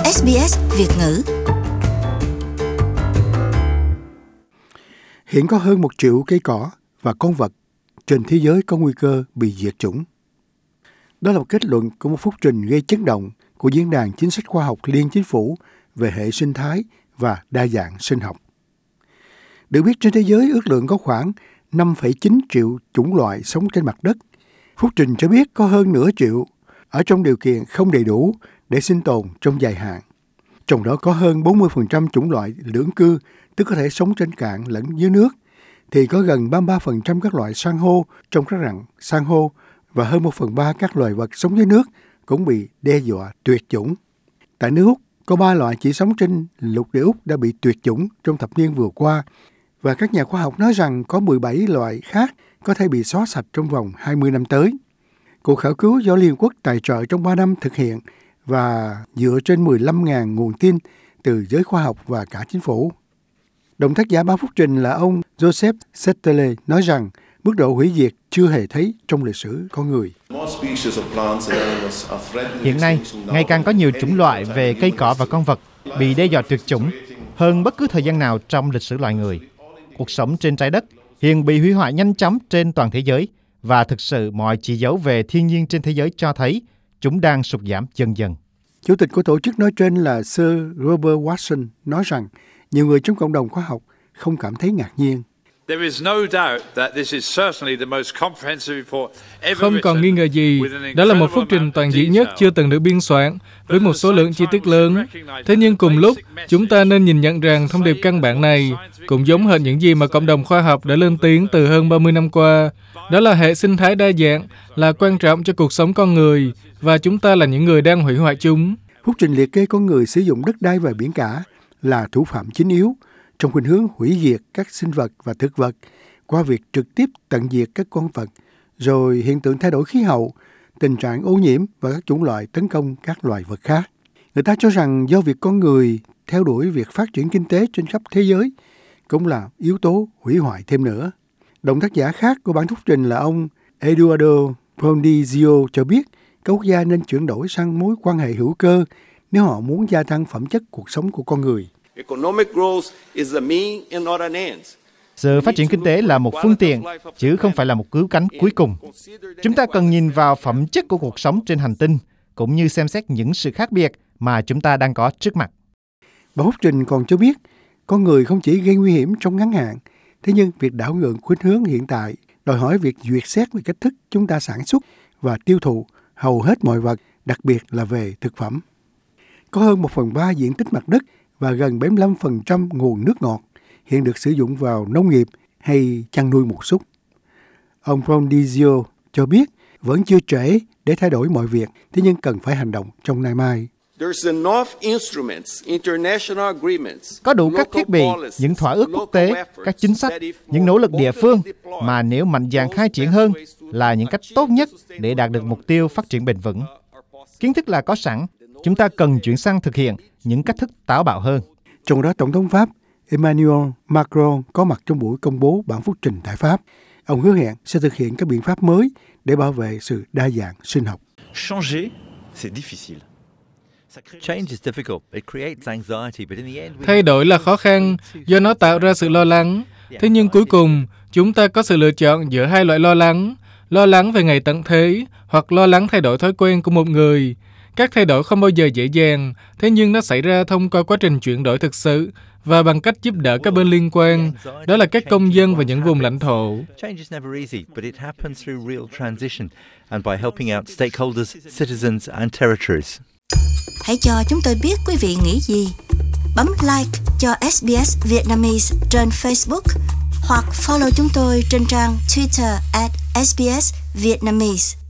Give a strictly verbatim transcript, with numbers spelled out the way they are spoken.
ét bê ét Việt ngữ. Hiện có hơn một triệu cây cỏ và con vật trên thế giới có nguy cơ bị diệt chủng. Đó là một kết luận của một phúc trình gây chấn động của Diễn đàn Chính sách Khoa học Liên Chính phủ về hệ sinh thái và đa dạng sinh học. Được biết trên thế giới ước lượng có khoảng năm phẩy chín triệu chủng loại sống trên mặt đất. Phúc trình cho biết có hơn nửa triệu ở trong điều kiện không đầy đủ để sinh tồn trong dài hạn. Trong đó có hơn bốn mươi phần trăm chủng loại lưỡng cư, tức có thể sống trên cạn lẫn dưới nước, thì có gần ba mươi ba phần trăm các loại san hô trong các rặng san hô và hơn một phần ba các loài vật sống dưới nước cũng bị đe dọa tuyệt chủng. Tại nước Úc, có ba loại chỉ sống trên lục địa Úc đã bị tuyệt chủng trong thập niên vừa qua, và các nhà khoa học nói rằng có mười bảy loại khác có thể bị xóa sạch trong vòng hai mươi năm tới. Cuộc khảo cứu do Liên Hợp Quốc tài trợ trong ba năm thực hiện và dựa trên mười lăm nghìn nguồn tin từ giới khoa học và cả chính phủ. Đồng tác giả báo phúc trình là ông Joseph Settle nói rằng mức độ hủy diệt chưa hề thấy trong lịch sử con người. Hiện nay, ngày càng có nhiều chủng loại về cây cỏ và con vật bị đe dọa tuyệt chủng hơn bất cứ thời gian nào trong lịch sử loài người. Cuộc sống trên trái đất hiện bị hủy hoại nhanh chóng trên toàn thế giới, và thực sự mọi chỉ dấu về thiên nhiên trên thế giới cho thấy chúng đang sụt giảm dần dần. Chủ tịch của tổ chức nói trên là Sir Robert Watson nói rằng nhiều người trong cộng đồng khoa học không cảm thấy ngạc nhiên. Không còn nghi ngờ gì, đó là một phúc trình toàn diện nhất chưa từng được biên soạn, với một số lượng chi tiết lớn. Thế nhưng cùng lúc, chúng ta nên nhìn nhận rằng thông điệp căn bản này cũng giống hệt những gì mà cộng đồng khoa học đã lên tiếng từ hơn ba mươi năm qua. Đó là hệ sinh thái đa dạng, là quan trọng cho cuộc sống con người, và chúng ta là những người đang hủy hoại chúng. Phúc trình liệt kê con người sử dụng đất đai và biển cả là thủ phạm chính yếu trong khuynh hướng hủy diệt các sinh vật và thực vật qua việc trực tiếp tận diệt các con vật, rồi hiện tượng thay đổi khí hậu, tình trạng ô nhiễm và các chủng loại tấn công các loài vật khác. Người ta cho rằng do việc con người theo đuổi việc phát triển kinh tế trên khắp thế giới cũng là yếu tố hủy hoại thêm nữa. Đồng tác giả khác của bản thuyết trình là ông Eduardo Prondizio cho biết các quốc gia nên chuyển đổi sang mối quan hệ hữu cơ nếu họ muốn gia tăng phẩm chất cuộc sống của con người. Sự phát triển kinh tế là một phương tiện, chứ không phải là một cứu cánh cuối cùng. Chúng ta cần nhìn vào phẩm chất của cuộc sống trên hành tinh, cũng như xem xét những sự khác biệt mà chúng ta đang có trước mặt. Bà Húc Trình còn cho biết, con người không chỉ gây nguy hiểm trong ngắn hạn, thế nhưng việc đảo ngược khuynh hướng hiện tại đòi hỏi việc duyệt xét về cách thức chúng ta sản xuất và tiêu thụ hầu hết mọi vật, đặc biệt là về thực phẩm. Có hơn một phần ba diện tích mặt đất và gần bảy mươi lăm phần trăm nguồn nước ngọt hiện được sử dụng vào nông nghiệp hay chăn nuôi một súc. Ông Prondizio cho biết vẫn chưa trễ để thay đổi mọi việc, thế nhưng cần phải hành động trong nay mai. Có đủ các thiết bị, những thỏa ước quốc tế, các chính sách, những nỗ lực địa phương mà nếu mạnh dạn khai triển hơn là những cách tốt nhất để đạt được mục tiêu phát triển bền vững. Kiến thức là có sẵn, chúng ta cần chuyển sang thực hiện những cách thức táo bạo hơn. Trong đó, Tổng thống Pháp Emmanuel Macron có mặt trong buổi công bố bản phúc trình tại Pháp. Ông hứa hẹn sẽ thực hiện các biện pháp mới để bảo vệ sự đa dạng sinh học. Thay đổi là khó khăn do nó tạo ra sự lo lắng. Thế nhưng cuối cùng, chúng ta có sự lựa chọn giữa hai loại lo lắng. Lo lắng về ngày tận thế hoặc lo lắng thay đổi thói quen của một người. Các thay đổi không bao giờ dễ dàng, thế nhưng nó xảy ra thông qua quá trình chuyển đổi thực sự và bằng cách giúp đỡ các bên liên quan, đó là các công dân và những vùng lãnh thổ. Hãy cho chúng tôi biết quý vị nghĩ gì. Bấm like cho ét bê ét Vietnamese trên Facebook hoặc follow chúng tôi trên trang Twitter at ét bê ét Vietnamese.